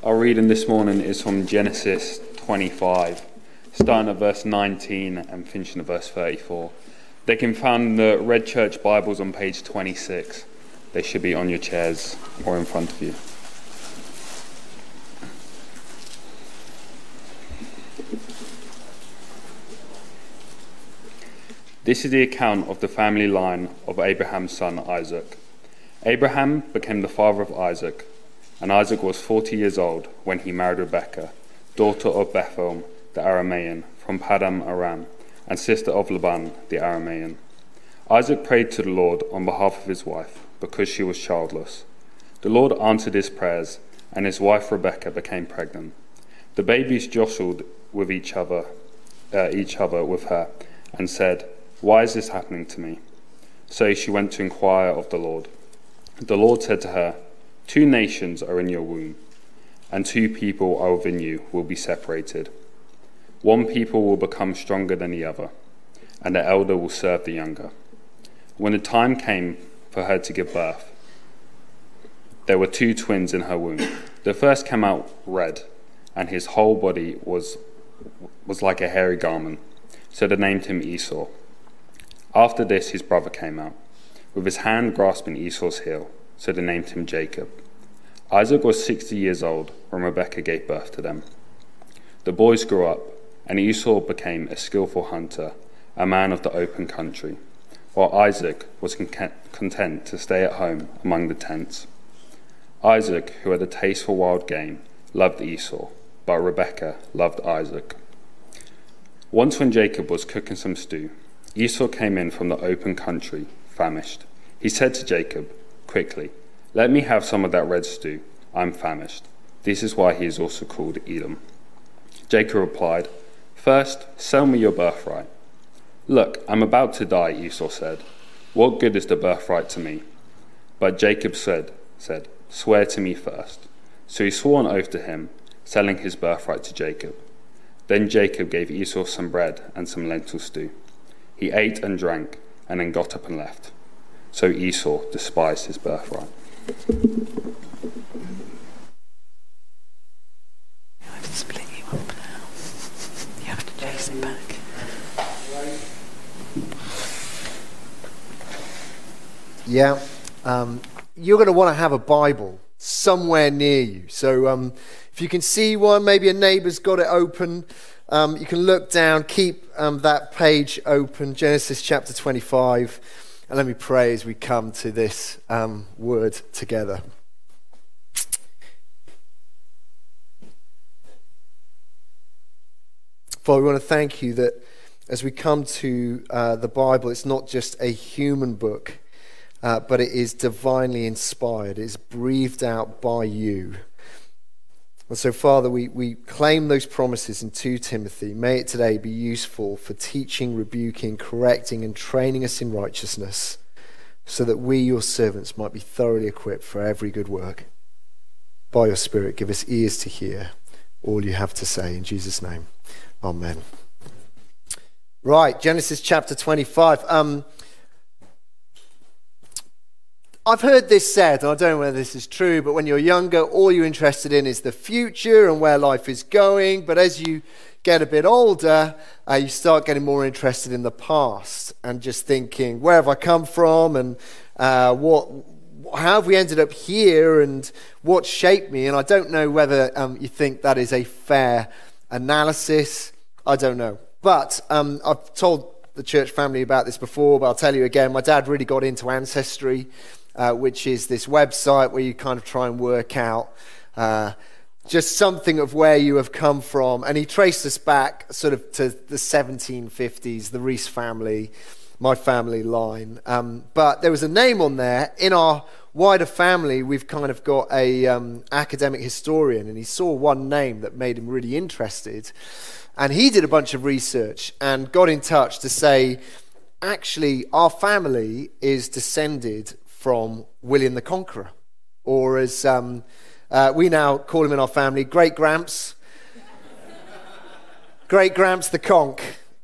Our reading this morning is from Genesis 25, starting at verse 19 and finishing at verse 34. They can find the Red Church Bibles on page 26. They should be on your chairs or in front of you. This is the account of the family line of Abraham's son Isaac. Abraham became the father of Isaac, and Isaac was 40 years old when he married Rebekah, daughter of Bethuel the Aramean from Paddan Aram, and sister of Laban the Aramean. Isaac prayed to the Lord on behalf of his wife, because she was childless. The Lord answered his prayers, and his wife Rebekah became pregnant. The babies jostled with each other with her, and said, "Why is this happening to me?" So she went to inquire of the Lord. The Lord said to her, "Two nations are in your womb, and two people are within you will be separated. One people will become stronger than the other, and the elder will serve the younger." When the time came for her to give birth, there were two twins in her womb. The first came out red, and his whole body was like a hairy garment, so they named him Esau. After this his brother came out, with his hand grasping Esau's heel, so they named him Jacob. Isaac was 60 years old when Rebekah gave birth to them. The boys grew up, and Esau became a skillful hunter, a man of the open country, while Isaac was content to stay at home among the tents. Isaac, who had a taste for wild game, loved Esau, but Rebekah loved Isaac. Once when Jacob was cooking some stew, Esau came in from the open country, famished. He said to Jacob, "Quickly, let me have some of that red stew. I'm famished." This is why he is also called Edom. Jacob replied, "First, sell me your birthright." "Look, I'm about to die," Esau said. "What good is the birthright to me?" But Jacob said, "Swear to me first." So he swore an oath to him, selling his birthright to Jacob. Then Jacob gave Esau some bread and some lentil stew. He ate and drank, and then got up and left. So Esau despised his birthright. I have to split you up now. You have to chase it back. Yeah, you're going to want to have a Bible somewhere near you. So if you can see one, maybe a neighbour's got it open, you can look down, keep that page open, Genesis chapter 25. And let me pray as we come to this word together. Father, we want to thank you that as we come to the Bible, it's not just a human book, but it is divinely inspired. It is breathed out by you. And so, Father, we claim those promises in 2 Timothy. May it today be useful for teaching, rebuking, correcting, and training us in righteousness, so that we, your servants, might be thoroughly equipped for every good work. By your Spirit, give us ears to hear all you have to say. In Jesus' name, amen. Right, Genesis chapter 25. I've heard this said, and I don't know whether this is true, but when you're younger, all you're interested in is the future and where life is going. But as you get a bit older, you start getting more interested in the past and just thinking, where have I come from, and how have we ended up here, and what shaped me? And I don't know whether you think that is a fair analysis. I don't know. But I've told the church family about this before, but I'll tell you again. My dad really got into Ancestry, which is this website where you kind of try and work out just something of where you have come from. And he traced us back sort of to the 1750s, the Rees family, my family line. But there was a name on there. In our wider family, we've kind of got a academic historian, and he saw one name that made him really interested. And he did a bunch of research and got in touch to say, actually, our family is descended from William the Conqueror, or as we now call him in our family, Great Gramps. Great Gramps the Conch.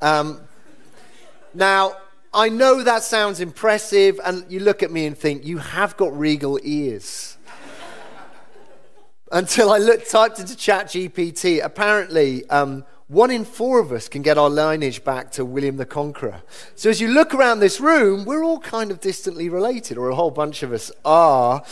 Now, I know that sounds impressive, and you look at me and think, you have got regal ears. until I typed into ChatGPT. Apparently, 1 in 4 of us can get our lineage back to William the Conqueror. So as you look around this room, we're all kind of distantly related, or a whole bunch of us are.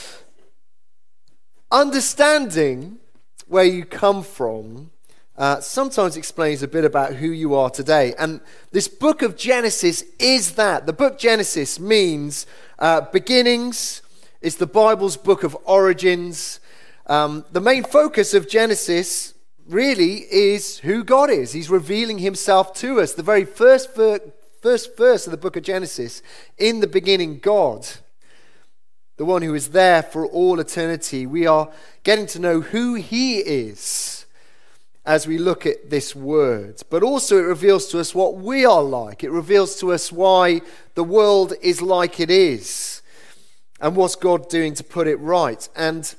Understanding where you come from sometimes explains a bit about who you are today. And this book of Genesis is that. The book Genesis means beginnings. It's the Bible's book of origins. The main focus of Genesis really is who God is. He's revealing himself to us. The very first verse of the book of Genesis, in the beginning, God, the one who is there for all eternity. We are getting to know who he is as we look at this word. But also it reveals to us what we are like. It reveals to us why the world is like it is and what's God doing to put it right. And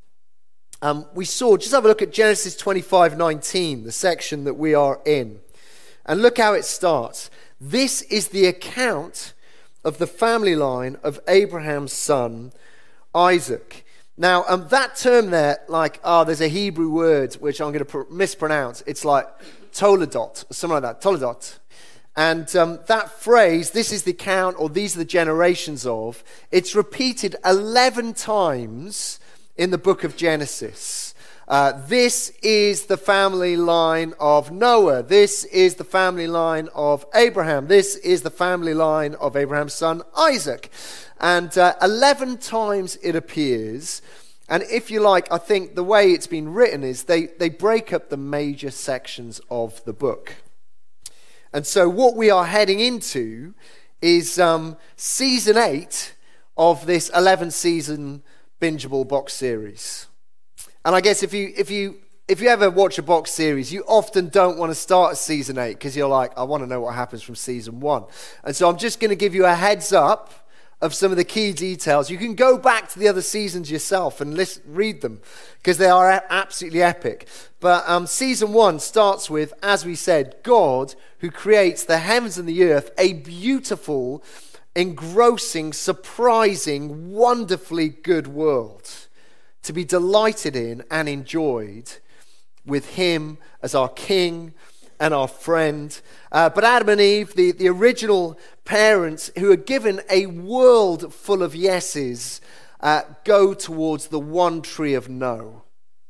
we saw, just have a look at Genesis 25:19, the section that we are in. And look how it starts. This is the account of the family line of Abraham's son, Isaac. Now, that term there, there's a Hebrew word which I'm going to mispronounce. It's like toledot, or something like that, toledot. And that phrase, this is the account, or these are the generations of, it's repeated 11 times in the book of Genesis. This is the family line of Noah. This is the family line of Abraham. This is the family line of Abraham's son Isaac. And 11 times it appears. And if you like, I think the way it's been written is they break up the major sections of the book. And so what we are heading into is season 8 of this 11-season bingeable box series. And I guess if you ever watch a box series, you often don't want to start at season 8 because you're like, I want to know what happens from season 1. And so I'm just going to give you a heads up of some of the key details. You can go back to the other seasons yourself and read them because they are absolutely epic. But season 1 starts with, as we said, God who creates the heavens and the earth, a beautiful, engrossing, surprising, wonderfully good world to be delighted in and enjoyed with him as our king and our friend. But Adam and Eve, the original parents who are given a world full of yeses, go towards the one tree of no.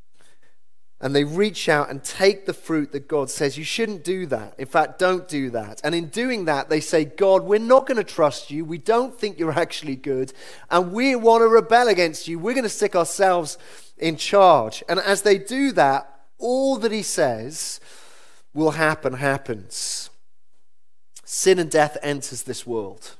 And they reach out and take the fruit that God says, you shouldn't do that. In fact, don't do that. And in doing that, they say, God, we're not going to trust you. We don't think you're actually good. And we want to rebel against you. We're going to stick ourselves in charge. And as they do that, all that he says will happen, happens. Sin and death enters this world.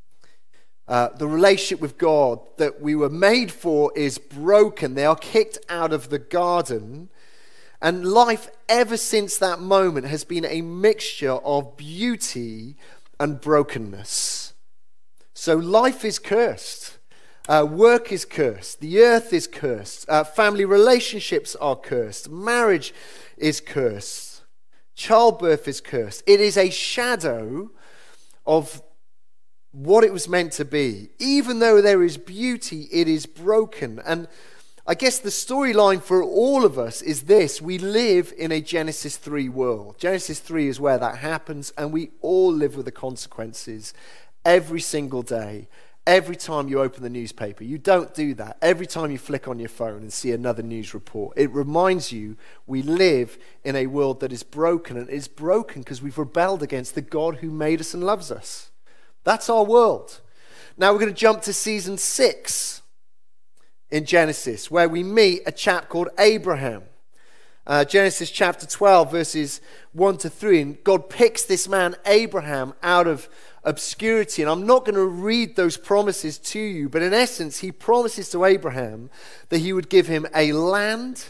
The relationship with God that we were made for is broken. They are kicked out of the garden. And life ever since that moment has been a mixture of beauty and brokenness. So life is cursed. Work is cursed. The earth is cursed. Family relationships are cursed. Marriage is cursed. Childbirth is cursed. It is a shadow of what it was meant to be. Even though there is beauty, it is broken. And I guess the storyline for all of us is this. We live in a Genesis 3 world. Genesis 3 is where that happens, and we all live with the consequences every single day. Every time you open the newspaper, you don't do that. Every time you flick on your phone and see another news report, it reminds you we live in a world that is broken, and it is broken because we've rebelled against the God who made us and loves us. That's our world. Now we're going to jump to season 6 in Genesis, where we meet a chap called Abraham. Genesis chapter 12, verses 1 to 3. And God picks this man, Abraham, out of obscurity. And I'm not going to read those promises to you, but in essence, he promises to Abraham that he would give him a land,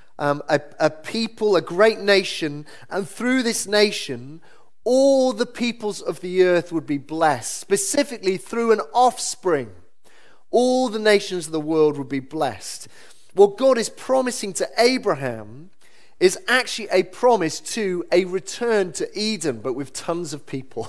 a people, a great nation, and through this nation, all the peoples of the earth would be blessed, specifically through an offspring. All the nations of the world would be blessed. What God is promising to Abraham is actually a promise to a return to Eden, but with tons of people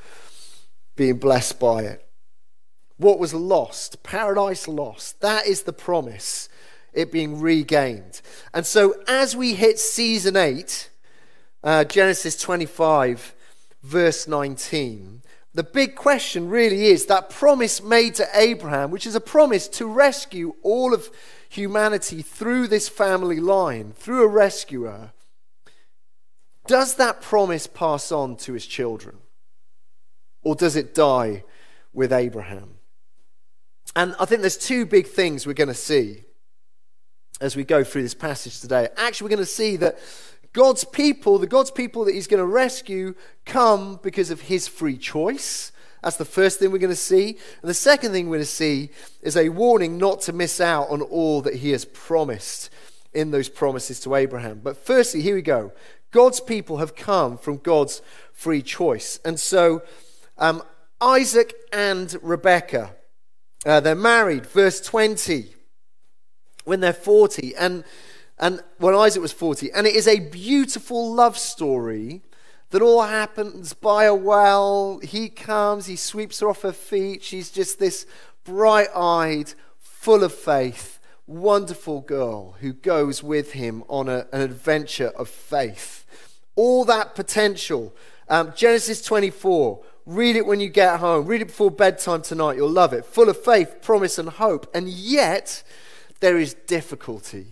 being blessed by it. What was lost, paradise lost, that is the promise it being regained. And so as we hit season 8, Genesis 25, verse 19, the big question really is that promise made to Abraham, which is a promise to rescue all of humanity through this family line, through a rescuer. Does that promise pass on to his children? Or does it die with Abraham? And I think there's two big things we're going to see as we go through this passage today. Actually, we're going to see that God's people, the God's people that he's going to rescue, come because of his free choice. That's the first thing we're going to see. And the second thing we're going to see is a warning not to miss out on all that he has promised in those promises to Abraham. But firstly, here we go. God's people have come from God's free choice. And so Isaac and Rebekah, they're married, verse 20, when they're 40. And when Isaac was 40, and it is a beautiful love story that all happens by a well. He comes, he sweeps her off her feet. She's just this bright-eyed, full of faith, wonderful girl who goes with him on an adventure of faith. All that potential. Genesis 24, read it when you get home. Read it before bedtime tonight. You'll love it. Full of faith, promise, and hope. And yet, there is difficulty.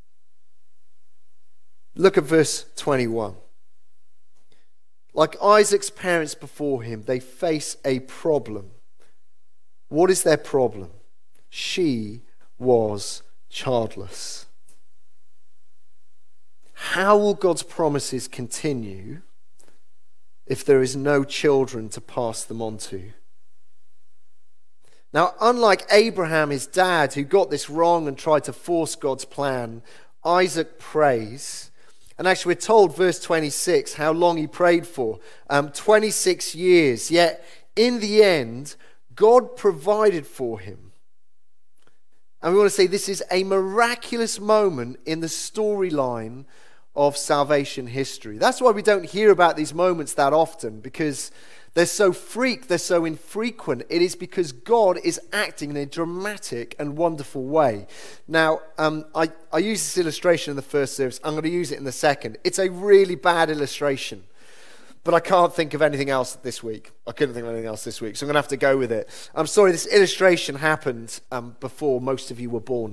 Look at verse 21. Like Isaac's parents before him, they face a problem. What is their problem? She was childless. How will God's promises continue if there is no children to pass them on to? Now, unlike Abraham, his dad, who got this wrong and tried to force God's plan, Isaac prays. And actually, we're told, verse 26, how long he prayed for. 26 years. Yet, in the end, God provided for him. And we want to say this is a miraculous moment in the storyline of salvation history. That's why we don't hear about these moments that often, because they're so they're so infrequent. It is because God is acting in a dramatic and wonderful way. Now, I used this illustration in the first service. I'm going to use it in the second. It's a really bad illustration, but I can't think of anything else this week. I couldn't think of anything else this week, so I'm going to have to go with it. I'm sorry, this illustration happened before most of you were born.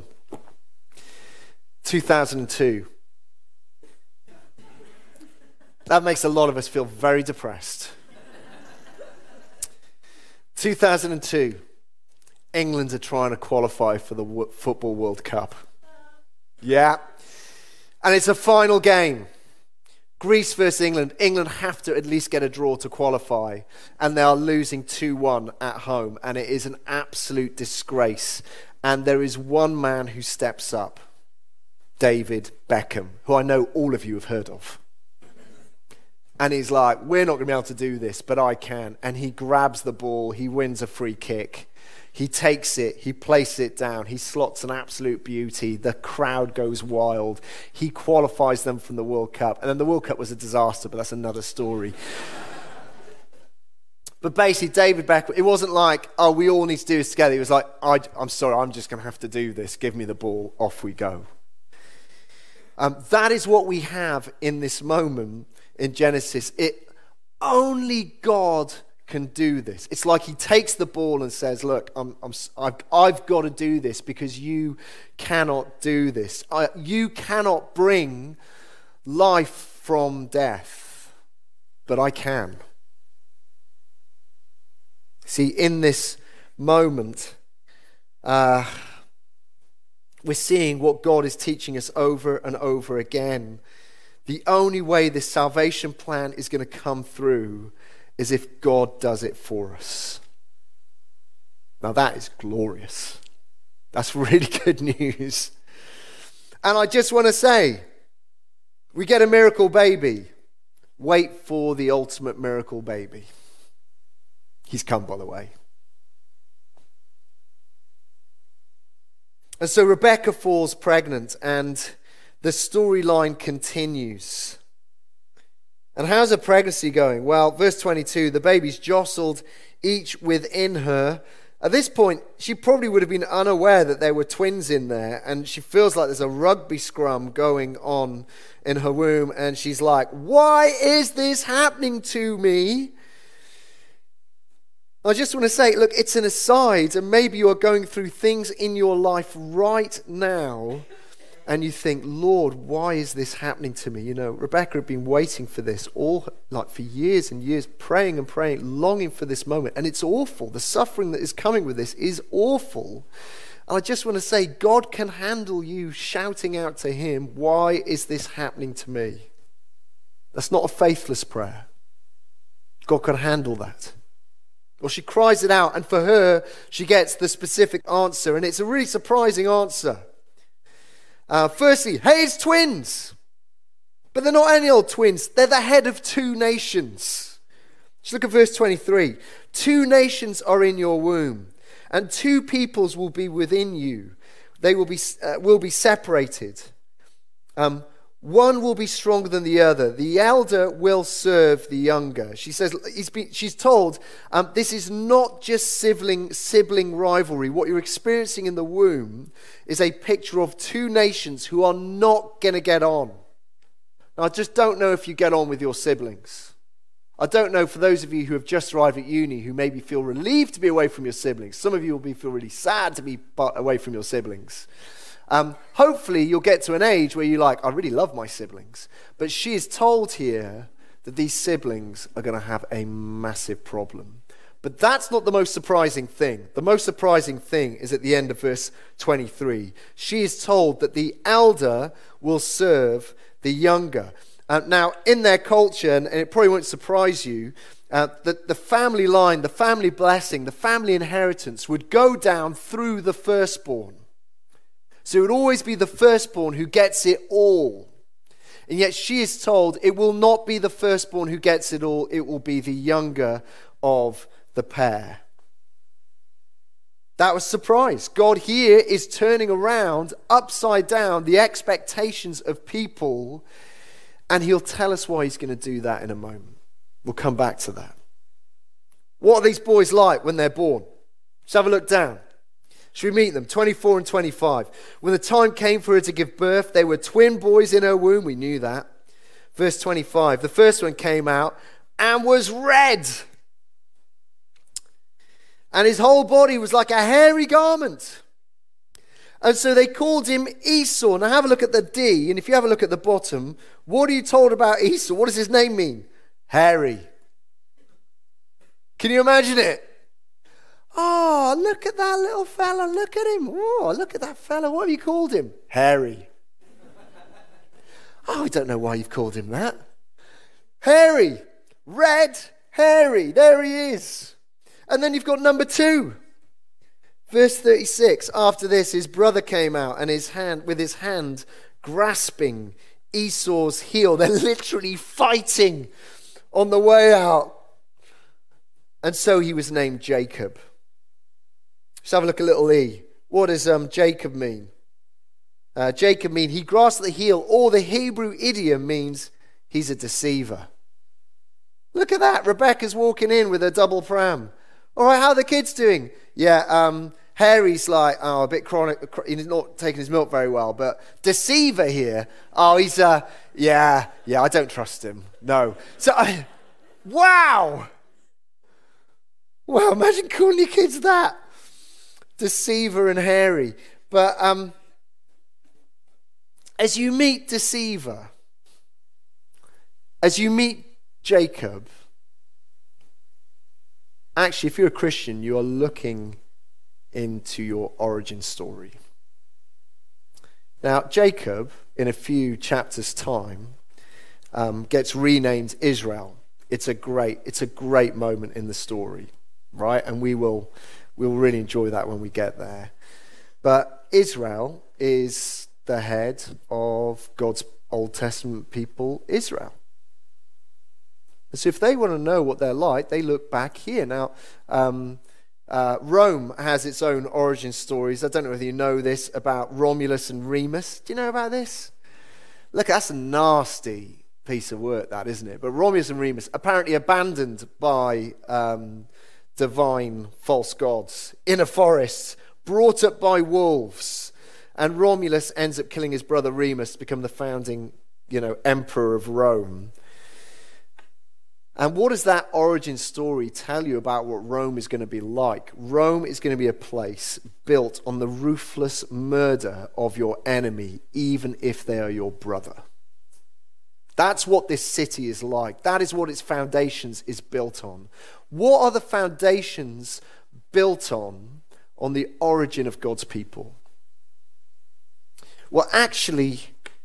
2002. That makes a lot of us feel very depressed. 2002, England are trying to qualify for the Football World Cup. Yeah. And it's a final game. Greece versus England. England have to at least get a draw to qualify. And they are losing 2-1 at home. And it is an absolute disgrace. And there is one man who steps up. David Beckham, who I know all of you have heard of. And he's like, we're not going to be able to do this, but I can. And he grabs the ball. He wins a free kick. He takes it. He places it down. He slots an absolute beauty. The crowd goes wild. He qualifies them from the World Cup. And then the World Cup was a disaster, but that's another story. But basically, David Beckham, it wasn't like, oh, we all need to do this together. He was like, I'm sorry, I'm just going to have to do this. Give me the ball. Off we go. That is what we have in this moment in Genesis. Only God can do this. It's like he takes the ball and says, look, I've got to do this because you cannot do this. You cannot bring life from death, but I can. See, in this moment, we're seeing what God is teaching us over and over again. The only way this salvation plan is going to come through is if God does it for us. Now that is glorious. That's really good news. And I just want to say, we get a miracle baby. Wait for the ultimate miracle baby. He's come, by the way. And so Rebekah falls pregnant, and the storyline continues. And how's the pregnancy going? Well, verse 22, the babies jostled each within her At this point, she probably would have been unaware that there were twins in there, and she feels like there's a rugby scrum going on in her womb, and she's like, why is this happening to me? I just want to say, look, it's an aside, and maybe you're going through things in your life right now, and you think, Lord, why is this happening to me? You know, Rebecca had been waiting for this for years and years, praying and praying, longing for this moment. And it's awful. The suffering that is coming with this is awful. And I just want to say, God can handle you shouting out to him, why is this happening to me? That's not a faithless prayer. God can handle that. Or she cries it out, and for her, she gets the specific answer. And it's a really surprising answer. Firstly, hey, it's twins. But they're not any old twins. They're the head of 2 nations. Just look at verse 23. 2 nations are in your womb, and 2 peoples will be within you. They will be separated. One will be stronger than the other. The elder will serve the younger. She says, she's told, this is not just sibling rivalry. What you're experiencing in the womb is a picture of 2 nations who are not going to get on. Now, I just don't know if you get on with your siblings. I don't know, for those of you who have just arrived at uni, who maybe feel relieved to be away from your siblings. Some of you will feel really sad to be away from your siblings. Hopefully you'll get to an age where you're like, I really love my siblings. But she is told here that these siblings are going to have a massive problem. But that's not the most surprising thing. The most surprising thing is at the end of verse 23. She is told that the elder will serve the younger. Now, in their culture, and it probably won't surprise you, that the family line, the family blessing, the family inheritance would go down through the firstborn. So it would always be the firstborn who gets it all. And yet she is told it will not be the firstborn who gets it all, it will be the younger of the pair. That was surprise. God here is turning around, upside down, the expectations of people, and he'll tell us why he's going to do that in a moment. We'll come back to that. What are these boys like when they're born? Let's have a look down. Should we meet them? 24 and 25. When the time came for her to give birth, they were twin boys in her womb. We knew that. Verse 25. The first one came out and was red. And his whole body was like a hairy garment. And so they called him Esau. Now have a look at the D. And if you have a look at the bottom, what are you told about Esau? What does his name mean? Hairy. Can you imagine it? Oh, look at that little fella. Look at him. Oh, look at that fella. What have you called him? Hairy. Oh, I don't know why you've called him that. Hairy. Red, hairy. There he is. And then you've got number 2. Verse 36. After this, his brother came out and with his hand grasping Esau's heel. They're literally fighting on the way out. And so he was named Jacob. Let's have a look at little e. What does Jacob mean? Jacob means he grasped the heel, or the Hebrew idiom means he's a deceiver. Look at that. Rebecca's walking in with her double pram. All right, how are the kids doing? Yeah, Harry's like, a bit chronic. He's not taking his milk very well. But deceiver here, he's, yeah, I don't trust him. No. So, wow. Wow, imagine calling your kids that. Deceiver and hairy. But as you meet Deceiver, as you meet Jacob, actually, if you're a Christian, you are looking into your origin story. Now, Jacob, in a few chapters' time, gets renamed Israel. It's a great moment in the story, right? And we'll really enjoy that when we get there. But Israel is the head of God's Old Testament people, Israel. So if they want to know what they're like, they look back here. Now, Rome has its own origin stories. I don't know whether you know this about Romulus and Remus. Do you know about this? Look, that's a nasty piece of work, that, isn't it? But Romulus and Remus, apparently abandoned by divine false gods in a forest, brought up by wolves. And Romulus ends up killing his brother Remus to become the founding, emperor of Rome. And what does that origin story tell you about what Rome is going to be like? Rome is going to be a place built on the ruthless murder of your enemy, even if they are your brother. That's what this city is like. That is what its foundations is built on. What are the foundations built on the origin of God's people? Well, actually,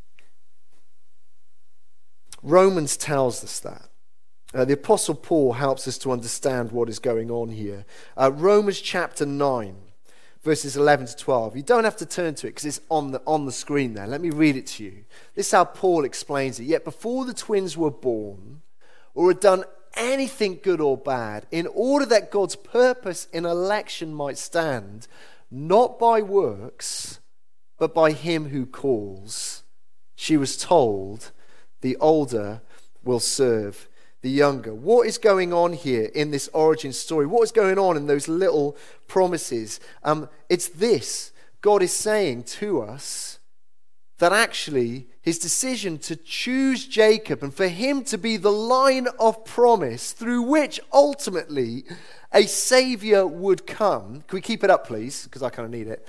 Romans tells us that. The Apostle Paul helps us to understand what is going on here. Romans chapter 9, verses 11 to 12. You don't have to turn to it because it's on the screen there. Let me read it to you. This is how Paul explains it. Yet before the twins were born or had done anything good or bad, in order that God's purpose in election might stand, not by works, but by him who calls, she was told, the older will serve the younger. What is going on here in this origin story? What is going on in those little promises? It's this. God is saying to us that actually his decision to choose Jacob and for him to be the line of promise through which ultimately a savior would come. Can we keep it up, please? Because I kind of need it.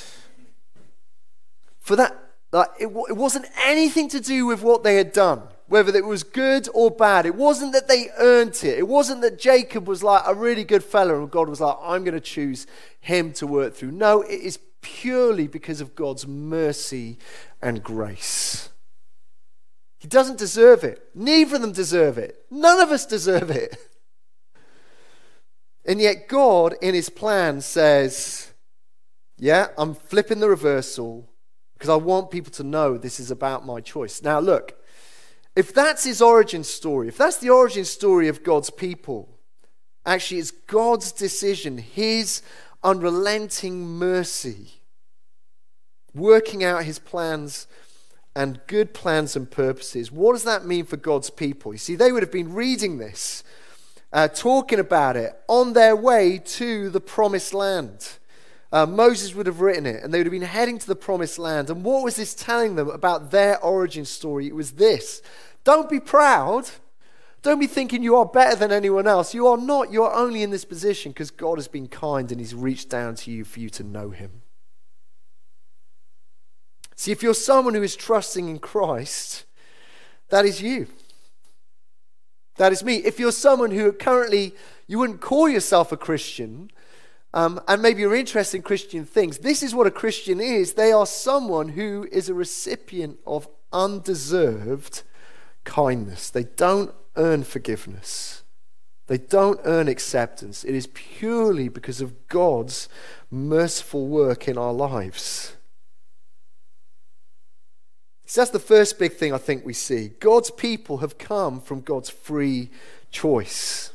For that, it wasn't anything to do with what they had done, whether it was good or bad. It wasn't that they earned it. It wasn't that Jacob was like a really good fella and God was like, I'm going to choose him to work through. No, it is purely because of God's mercy and grace. He doesn't deserve it. Neither of them deserve it. None of us deserve it. And yet God, in his plan, says, yeah, I'm flipping the reversal because I want people to know this is about my choice. Now look, if that's his origin story, if that's the origin story of God's people, actually it's God's decision, his unrelenting mercy, working out his plans and good plans and purposes. What does that mean for God's people? You see, they would have been reading this, talking about it on their way to the promised land. Moses would have written it, and they would have been heading to the promised land. And what was this telling them about their origin story? It was this. Don't be proud. Don't be thinking you are better than anyone else. You are not. You are only in this position because God has been kind and he's reached down to you for you to know him. See, if you're someone who is trusting in Christ, that is you. That is me. If you're someone who currently, you wouldn't call yourself a Christian, and maybe you're interested in Christian things, this is what a Christian is. They are someone who is a recipient of undeserved kindness. They don't earn forgiveness. They don't earn acceptance. It is purely because of God's merciful work in our lives. So that's the first big thing I think we see. God's people have come from God's free choice.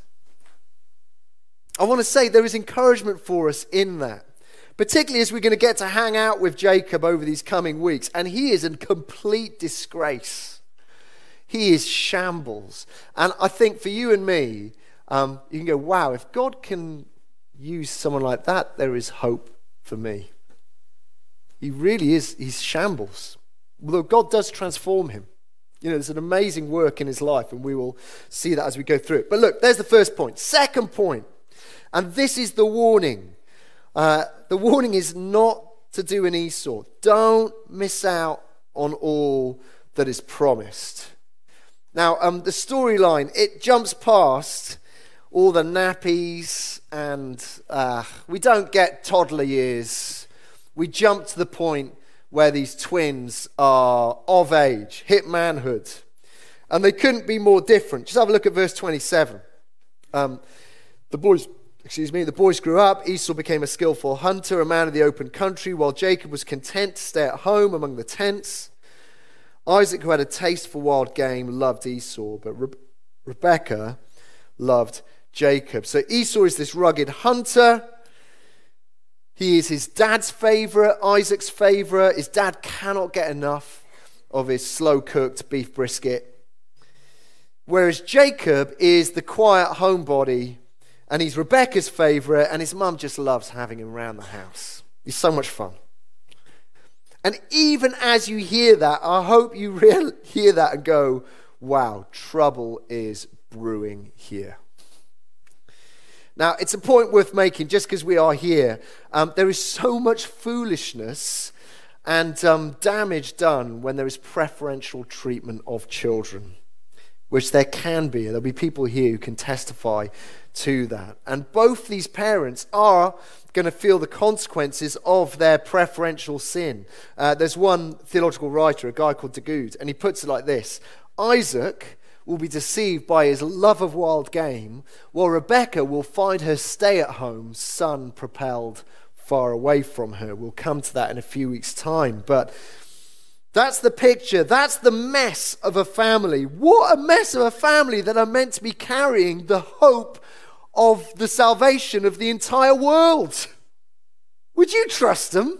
I want to say there is encouragement for us in that, particularly as we're going to get to hang out with Jacob over these coming weeks, and he is in complete disgrace. He is shambles. And I think for you and me, you can go, wow, if God can use someone like that, there is hope for me. He really is, he's shambles. Although God does transform him. There's an amazing work in his life, and we will see that as we go through it. But look, there's the first point. Second point, and this is the warning. The warning is not to do an Esau. Don't miss out on all that is promised. Now, the storyline, it jumps past all the nappies, and we don't get toddler years. We jump to the point where these twins are of age, hit manhood. And they couldn't be more different. Just have a look at verse 27. The boys grew up. Esau became a skillful hunter, a man of the open country, while Jacob was content to stay at home among the tents. Isaac, who had a taste for wild game, loved Esau, but Rebekah loved Jacob. So Esau is this rugged hunter. He is his dad's favorite, Isaac's favorite. His dad cannot get enough of his slow-cooked beef brisket. Whereas Jacob is the quiet homebody, And he's Rebecca's favourite, and his mum just loves having him around the house. He's so much fun. And even as you hear that, I hope you hear that and go, wow, trouble is brewing here. Now, it's a point worth making just because we are here. There is so much foolishness and damage done when there is preferential treatment of children, which there can be. There'll be people here who can testify to that. And both these parents are going to feel the consequences of their preferential sin. There's one theological writer, a guy called Dagoud, and he puts it like this: Isaac will be deceived by his love of wild game, while Rebecca will find her stay-at-home son propelled far away from her. We'll come to that in a few weeks' time. But that's the picture. That's the mess of a family. What a mess of a family that are meant to be carrying the hope of the salvation of the entire world. Would you trust them?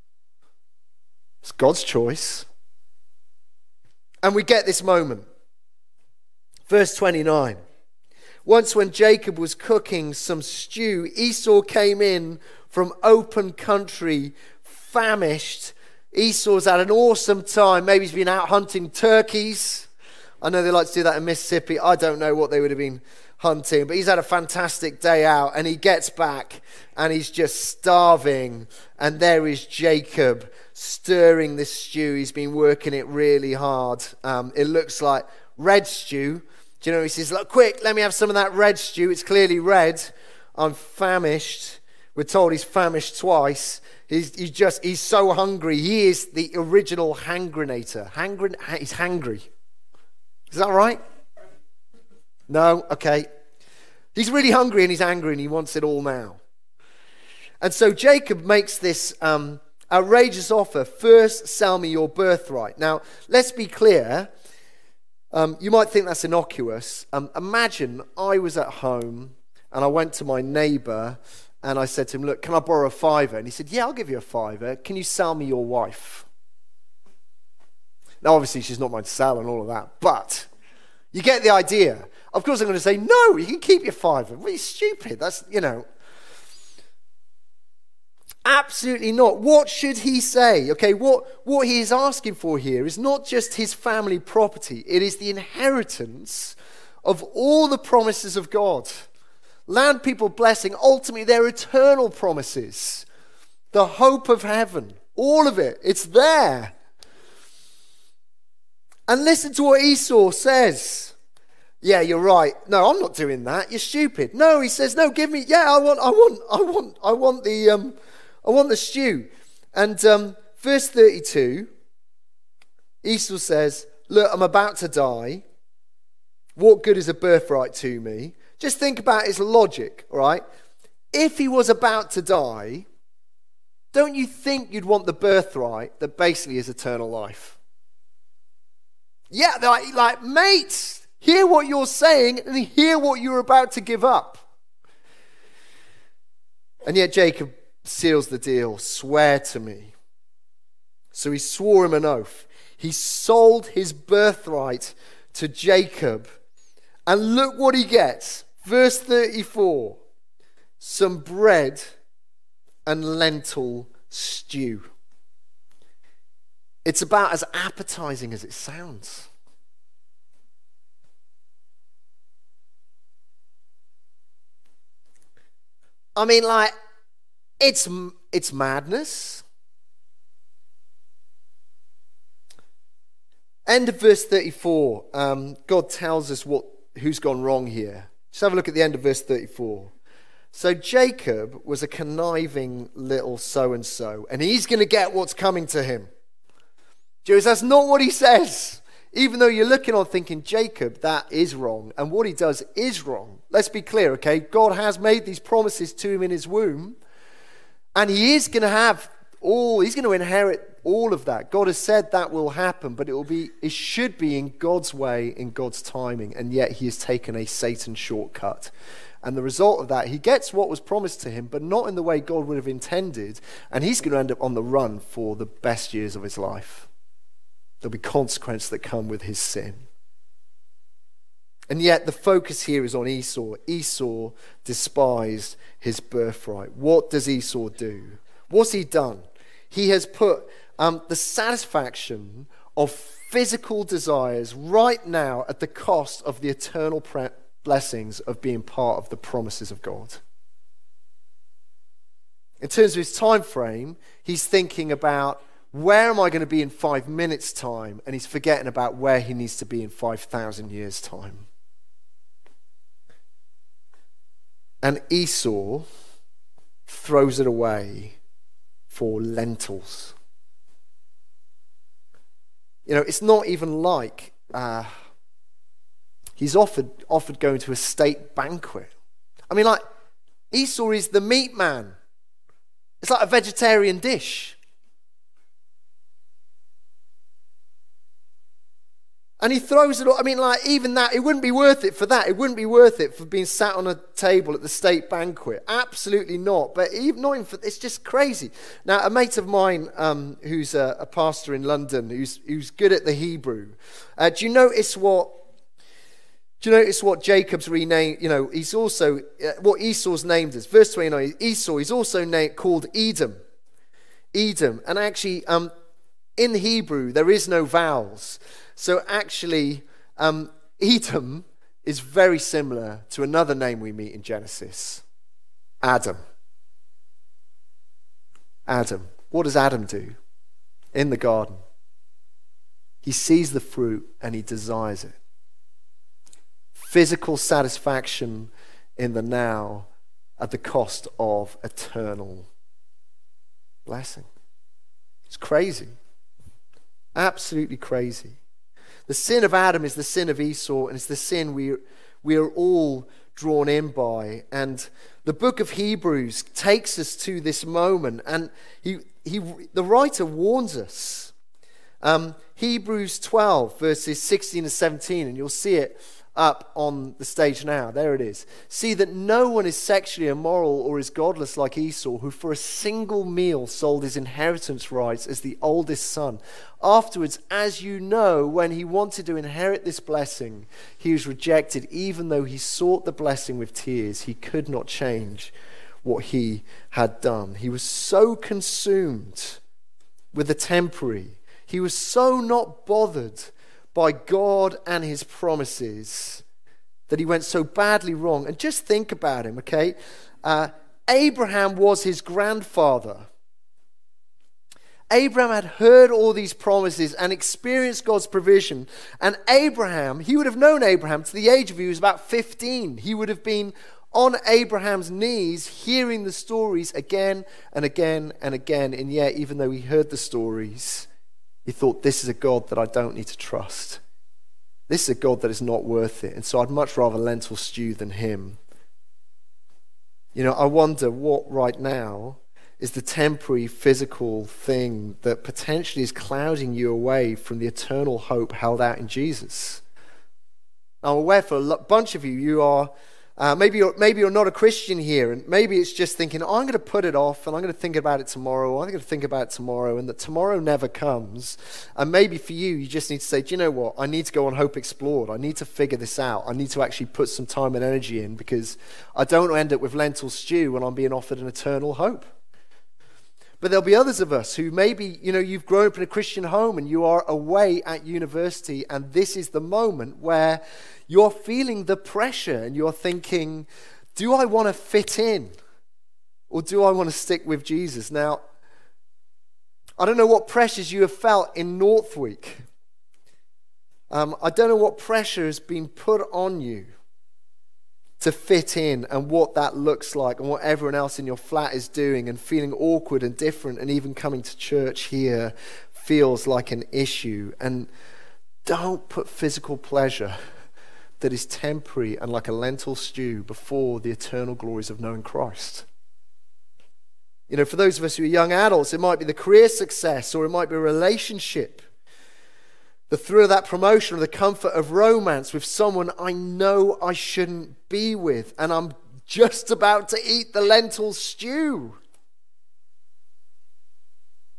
It's God's choice. And we get this moment. Verse 29. Once when Jacob was cooking some stew, Esau came in from open country, famished. Esau's had an awesome time. Maybe he's been out hunting turkeys. I know they like to do that in Mississippi. I don't know what they would have been hunting, but he's had a fantastic day out, and he gets back and he's just starving, and there is Jacob stirring this stew. He's been working it really hard. It looks like red stew. Do you know, he says, look, quick, let me have some of that red stew. It's clearly red. I'm famished. We're told he's famished twice. He's so hungry. He is the original hangrinator. He's hangry. Is that right? No? Okay. He's really hungry and he's angry and he wants it all now. And so Jacob makes this outrageous offer. First, sell me your birthright. Now, let's be clear. You might think that's innocuous. Imagine I was at home and I went to my neighbour and I said to him, look, can I borrow a £5? And he said, yeah, I'll give you a £5. Can you sell me your wife? Now, obviously, she's not mine to sell and all of that, but you get the idea. Of course, I'm going to say, no, you can keep your £5. Well, you're stupid. That's, absolutely not. What should he say? Okay, what he is asking for here is not just his family property. It is the inheritance of all the promises of God. Land, people, blessing, ultimately their eternal promises. The hope of heaven. All of it. It's there. And listen to what Esau says. Yeah, you're right. No, I'm not doing that. You're stupid. No, he says, no, give me. Yeah, I want the stew. And verse 32, Esau says, look, I'm about to die. What good is a birthright to me? Just think about his logic, all right? If he was about to die, don't you think you'd want the birthright that basically is eternal life? Yeah, like mates, hear what you're saying and hear what you're about to give up. And yet Jacob seals the deal. Swear to me. So he swore him an oath. He sold his birthright to Jacob. And look what he gets. Verse 34. Some bread and lentil stew. It's about as appetizing as it sounds. I mean, like, it's madness. End of verse 34. God tells us who's gone wrong here. Just have a look at the end of verse 34. So Jacob was a conniving little so-and-so, and he's going to get what's coming to him. Jews, that's not what he says. Even though you're looking on thinking, Jacob, that is wrong. And what he does is wrong. Let's be clear, okay? God has made these promises to him in his womb. And he is going to he's going to inherit all of that. God has said that will happen, but it should be in God's way, in God's timing. And yet he has taken a Satan shortcut. And the result of that, he gets what was promised to him, but not in the way God would have intended. And he's going to end up on the run for the best years of his life. There'll be consequences that come with his sin. And yet the focus here is on Esau. Esau despised his birthright. What does Esau do? What's he done? He has put the satisfaction of physical desires right now at the cost of the eternal blessings of being part of the promises of God. In terms of his time frame, he's thinking about, where am I going to be in 5 minutes' time? And he's forgetting about where he needs to be in 5,000 years' time. And Esau throws it away for lentils. You know, it's not even like he's offered going to a state banquet. I mean, like, Esau is the meat man. It's like a vegetarian dish. And he throws it all. I mean, like, even that, it wouldn't be worth it for that. It wouldn't be worth it for being sat on a table at the state banquet. Absolutely not. But even, not even for, it's just crazy. Now, a mate of mine who's a pastor in London, who's good at the Hebrew, do you notice what Jacob's renamed? You know, he's also, what Esau's named as. Verse 29, Esau, he's also called Edom. Edom. And actually, in Hebrew, there is no vowels. So actually, Edom is very similar to another name we meet in Genesis, Adam. Adam. What does Adam do in the garden? He sees the fruit and he desires it. Physical satisfaction in the now at the cost of eternal blessing. It's crazy. Absolutely crazy. The sin of Adam is the sin of Esau, and it's the sin we are all drawn in by. And the book of Hebrews takes us to this moment, and the writer warns us. Hebrews 12, verses 16 and 17, and you'll see it up on the stage now. There it is. See that no one is sexually immoral or is godless like Esau, who for a single meal sold his inheritance rights as the oldest son. Afterwards, as you know, when he wanted to inherit this blessing, he was rejected, even though he sought the blessing with tears. He could not change what he had done. He was so consumed with the temporary. He was so not bothered by God and his promises that he went so badly wrong. And just think about him, okay? Abraham was his grandfather. Abraham had heard all these promises and experienced God's provision. And Abraham, he would have known Abraham to the age of he was about 15. He would have been on Abraham's knees hearing the stories again and again and again. And yet, even though he heard the stories, he thought, this is a God that I don't need to trust. This is a God that is not worth it. And so I'd much rather lentil stew than him. You know, I wonder what right now is the temporary physical thing that potentially is clouding you away from the eternal hope held out in Jesus. I'm aware for a bunch of you, you are maybe you're not a Christian here, and maybe it's just thinking, I'm going to put it off, and I'm going to think about it tomorrow, I'm going to think about it tomorrow, and that tomorrow never comes. And maybe for you, you just need to say, do you know what? I need to go on Hope Explored. I need to figure this out. I need to actually put some time and energy in, because I don't end up with lentil stew when I'm being offered an eternal hope. But there'll be others of us who maybe, you know, you've grown up in a Christian home and you are away at university, and this is the moment where you're feeling the pressure and you're thinking, do I want to fit in or do I want to stick with Jesus? Now, I don't know what pressures you have felt in Northweek. I don't know what pressure has been put on you to fit in and what that looks like and what everyone else in your flat is doing, and feeling awkward and different, and even coming to church here feels like an issue. And don't put physical pleasure that is temporary and like a lentil stew before the eternal glories of knowing Christ. You know, for those of us who are young adults, it might be the career success, or it might be a relationship, the thrill of that promotion, or the comfort of romance with someone I know I shouldn't be with, and I'm just about to eat the lentil stew.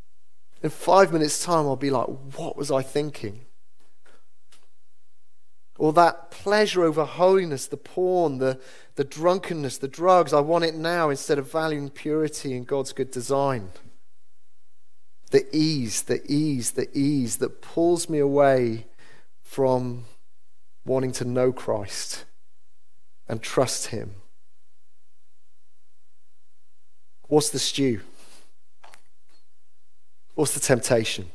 In 5 minutes' time, I'll be like, what was I thinking? Or that pleasure over holiness, the porn, the drunkenness, the drugs. I want it now instead of valuing purity and God's good design. The ease that pulls me away from wanting to know Christ and trust him. What's the stew? What's the temptation?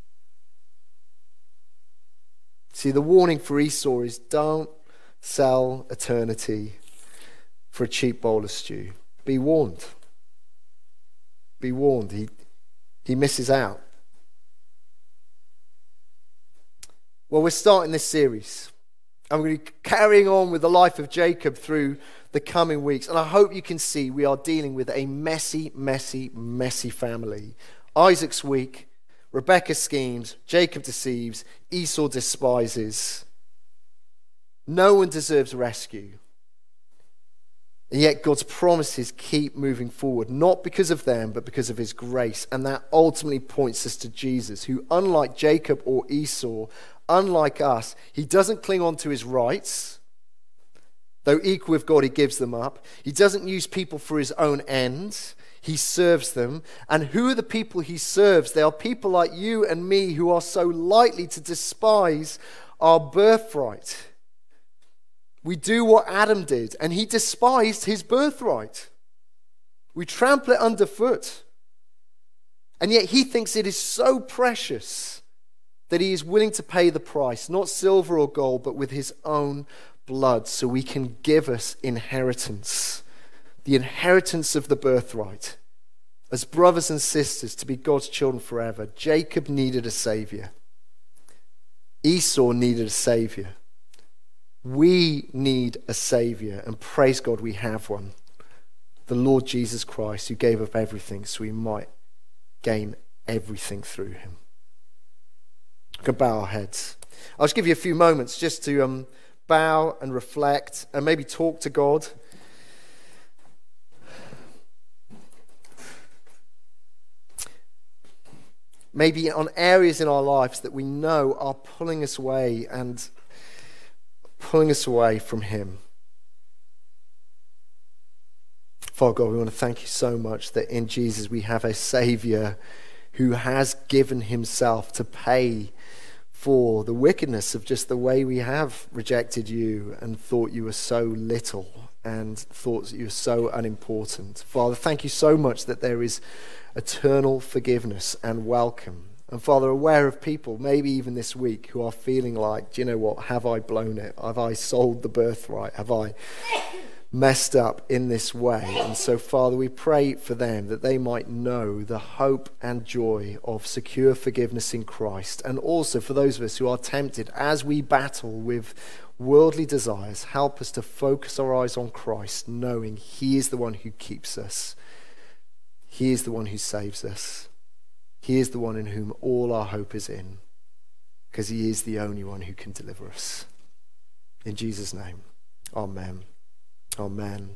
See, the warning for Esau is don't sell eternity for a cheap bowl of stew. Be warned. Be warned. He misses out. Well, we're starting this series. I'm going to be carrying on with the life of Jacob through the coming weeks. And I hope you can see we are dealing with a messy, messy, messy family. Isaac's weak. Rebekah schemes. Jacob deceives. Esau despises. No one deserves rescue. And yet God's promises keep moving forward, not because of them, but because of his grace. And that ultimately points us to Jesus, who, unlike Jacob or Esau, unlike us, he doesn't cling on to his rights. Though equal with God, he gives them up. He doesn't use people for his own ends. He serves them. And who are the people he serves? They are people like you and me who are so likely to despise our birthright. We do what Adam did, and he despised his birthright. We trample it underfoot. And yet he thinks it is so precious that he is willing to pay the price, not silver or gold, but with his own blood, so he can give us inheritance. The inheritance of the birthright. As brothers and sisters, to be God's children forever. Jacob needed a savior. Esau needed a savior. We need a savior, and praise God we have one. The Lord Jesus Christ, who gave up everything so we might gain everything through him. We can bow our heads. I'll just give you a few moments just to bow and reflect and maybe talk to God. Maybe on areas in our lives that we know are pulling us away and pulling us away from him. Father God, we want to thank you so much that in Jesus we have a Savior who has given himself to pay for the wickedness of just the way we have rejected you and thought you were so little and thought that you were so unimportant. Father, thank you so much that there is eternal forgiveness and welcome. And Father, aware of people, maybe even this week, who are feeling like, do you know what, have I blown it? Have I sold the birthright? Have I messed up in this way? And so, Father, we pray for them that they might know the hope and joy of secure forgiveness in Christ. And also for those of us who are tempted, as we battle with worldly desires, help us to focus our eyes on Christ, knowing he is the one who keeps us. He is the one who saves us. He is the one in whom all our hope is in, because he is the only one who can deliver us. In Jesus' name, amen. Amen.